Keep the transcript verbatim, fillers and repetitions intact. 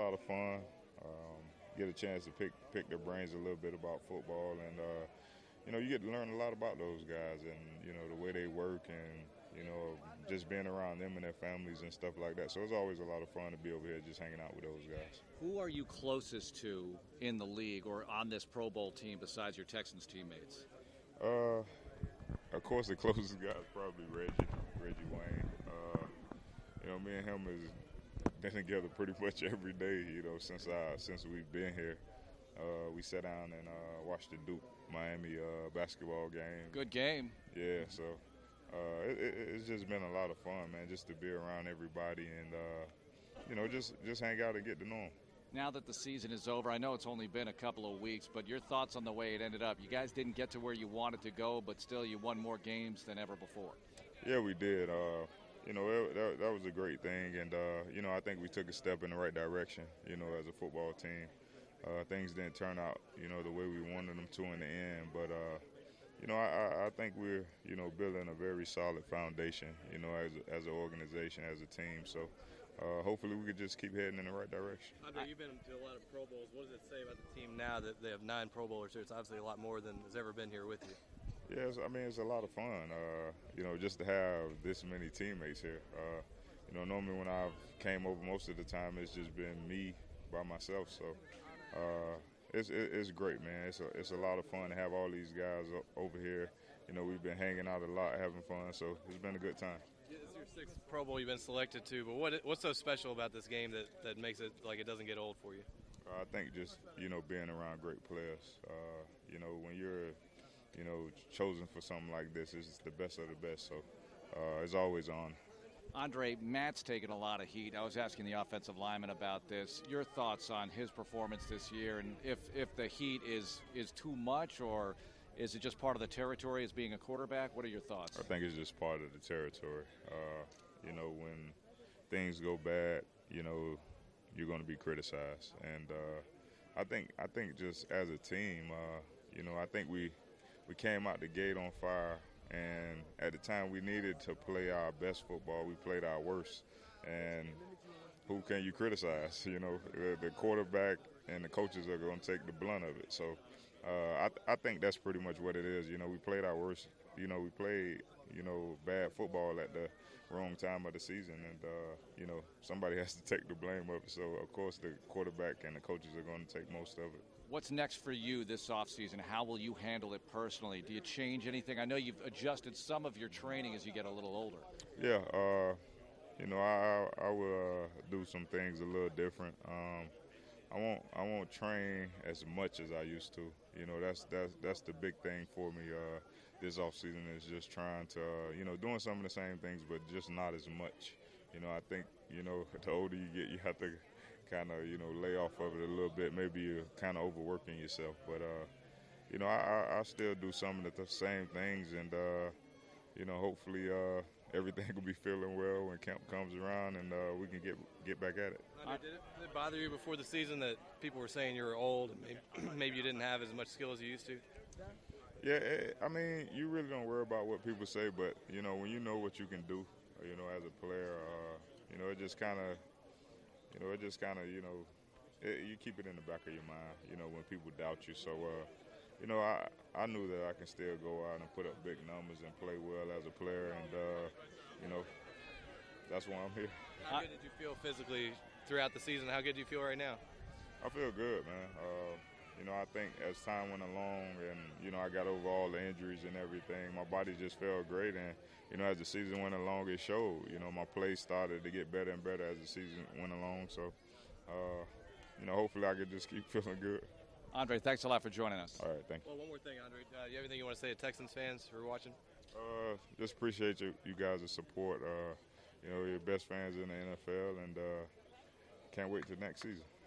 lot of fun. Um, get a chance to pick pick their brains a little bit about football, and uh, you know, you get to learn a lot about those guys, and you know the way they work, and you know just being around them and their families and stuff like that. So it's always a lot of fun to be over here just hanging out with those guys. Who are you closest to in the league or on this Pro Bowl team besides your Texans teammates? Uh, of course, the closest guy is probably Reggie, Reggie Wayne. Uh, you know, me and him has been together pretty much every day. You know, since I since we've been here, uh, we sat down and uh, watched the Duke Miami uh, basketball game. Good game. Yeah, so uh, it, it, it's just been a lot of fun, man, just to be around everybody and uh, you know just just hang out and get to know them. Now that the season is over, I know it's only been a couple of weeks, but your thoughts on the way it ended up. You guys didn't get to where you wanted to go, but still you won more games than ever before. Yeah, we did. Uh, you know, it, that, that was a great thing, and, uh, you know, I think we took a step in the right direction, you know, as a football team. Uh, things didn't turn out, you know, the way we wanted them to in the end, but, uh, you know, I, I think we're, you know, building a very solid foundation, you know, as, as an organization, as a team. So, Uh, hopefully we could just keep heading in the right direction. Andre, you've been to a lot of Pro Bowls. What does it say about the team now that they have nine Pro Bowlers here? It's obviously a lot more than has ever been here with you. Yes, I mean, it's a lot of fun, uh, you know, just to have this many teammates here. Uh, you know, normally when I've came over most of the time, it's just been me by myself. So uh, it's, it's great, man. It's a, it's a lot of fun to have all these guys over here. You know, we've been hanging out a lot, having fun, so it's been a good time. It's your sixth Pro Bowl you've been selected to, but what what's so special about this game that, that makes it like it doesn't get old for you? Uh, I think just, you know, being around great players. Uh, you know, when you're, you know, chosen for something like this, it's the best of the best, so uh, it's always on. Andre, Matt's taken a lot of heat. I was asking the offensive lineman about this. Your thoughts on his performance this year, and if, if the heat is, is too much, or is it just part of the territory as being a quarterback? What are your thoughts? I think it's just part of the territory. Uh, you know, when things go bad, you know, you're going to be criticized. And uh, I think I think just as a team, uh, you know, I think we we came out the gate on fire. And at the time we needed to play our best football, we played our worst. And who can you criticize? You know, the, the quarterback and the coaches are going to take the blunt of it. So uh, I, I think that's pretty much what it is. You know, we played our worst. You know, we played, you know, bad football at the wrong time of the season. And, uh, you know, somebody has to take the blame of it. So, of course, the quarterback and the coaches are going to take most of it. What's next for you this offseason? How will you handle it personally? Do you change anything? I know you've adjusted some of your training as you get a little older. Yeah, uh, you know, I I will uh, do some things a little different. Um, I won't I won't train as much as I used to. You know, that's that's that's the big thing for me uh, this offseason is just trying to uh, you know doing some of the same things, but just not as much. You know, I think you know the older you get, you have to kind of, you know, lay off of it a little bit. Maybe you're kind of overworking yourself. But, uh, you know, I, I, I still do some of the th- same things. And, uh, you know, hopefully uh, everything will be feeling well when camp comes around and uh, we can get get back at it. Andre, did, it, did it bother you before the season that people were saying you were old and maybe, maybe you didn't have as much skill as you used to? Yeah, it, I mean, you really don't worry about what people say. But, you know, when you know what you can do, you know, as a player, uh, you know, it just kind of, You know, it just kind of, you know, it, you keep it in the back of your mind, you know, when people doubt you. So, uh, you know, I I knew that I can still go out and put up big numbers and play well as a player. And, uh, you know, that's why I'm here. How good did you feel physically throughout the season? How good do you feel right now? I feel good, man. Uh, you know, I think as time went along and, you know, I got over all the injuries and everything, my body just felt great. And, you know, as the season went along, it showed. You know, my play started to get better and better as the season went along. So, uh, you know, hopefully I could just keep feeling good. Andre, thanks a lot for joining us. All right, thank you. Well, one more thing, Andre. Uh, you have anything you want to say to Texans fans who are watching? Uh, just appreciate you, you guys' support. Uh, you know, you're best fans in the N F L, and uh, can't wait till next season.